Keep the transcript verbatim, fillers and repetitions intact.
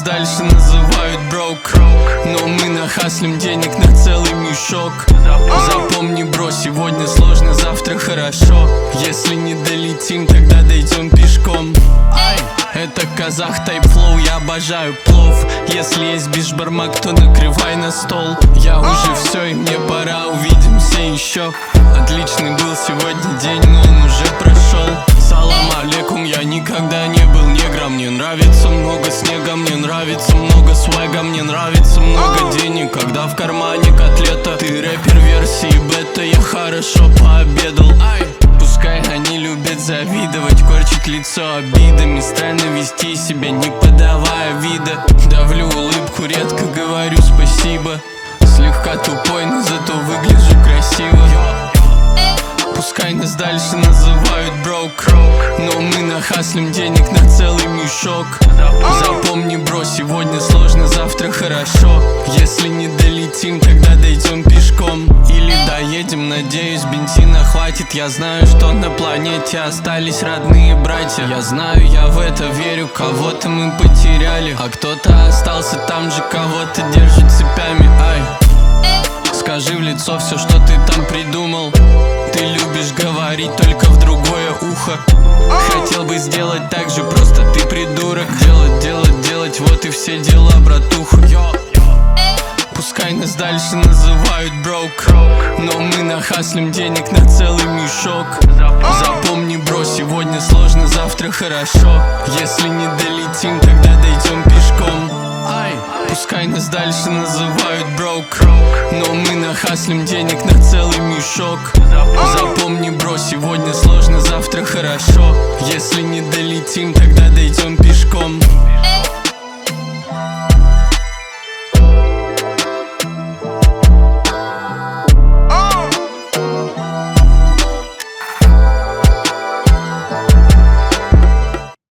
дальше называют брок, но мы нахаслим денег на целый мешок. Запомни, бро, сегодня сложно, завтра хорошо. Если не долетим, тогда дойдем пешком. Это казах тайп флоу, я обожаю плов. Если есть бишбармак, то накрывай на стол. Я уже все, и мне пора, увидимся еще. Отличный был сегодня день, но он уже прошел. Салам алейкум, я никогда не был негром. Мне нравится много снега, мне нравится много свега, мне нравится много денег, когда в кармане котлета. Ты рэпер версии бета, я хорошо пообедал. Ай, пускай они любят завидовать, корчить лицо обидами, странно вести себя, не подавая вида. Давлю улыбку, редко говорю спасибо. Слегка тупой, но зато выгляжу красиво. Пускай нас дальше называют брок, но мы нахаслим денег на целый мешок. Запомни, бро, сегодня сложно, завтра хорошо. Если не долетим, тогда дойдем пешком. Или доедем, надеюсь, бензина хватит. Я знаю, что на планете остались родные братья. Я знаю, я в это верю, кого-то мы потеряли, а кто-то остался там же, кого-то держит цепями. Ай, скажи в лицо все, что ты там придумал. Ты любишь говорить только в другое ухо. Хотел бы сделать так же, просто ты придурок. Делать, делать, делать, вот и все дела, братуха. Пускай нас дальше называют брок, но мы нахаслим денег на целый мешок. Запомни, бро, сегодня сложно, завтра хорошо. Если не долетим, тогда дойдем пешком. Ай, пускай нас дальше называют брок, но мы нахаслим денег на целый мешок. Запомни, бро, сегодня сложно, завтра хорошо. Если не долетим, тогда дойдем пешком.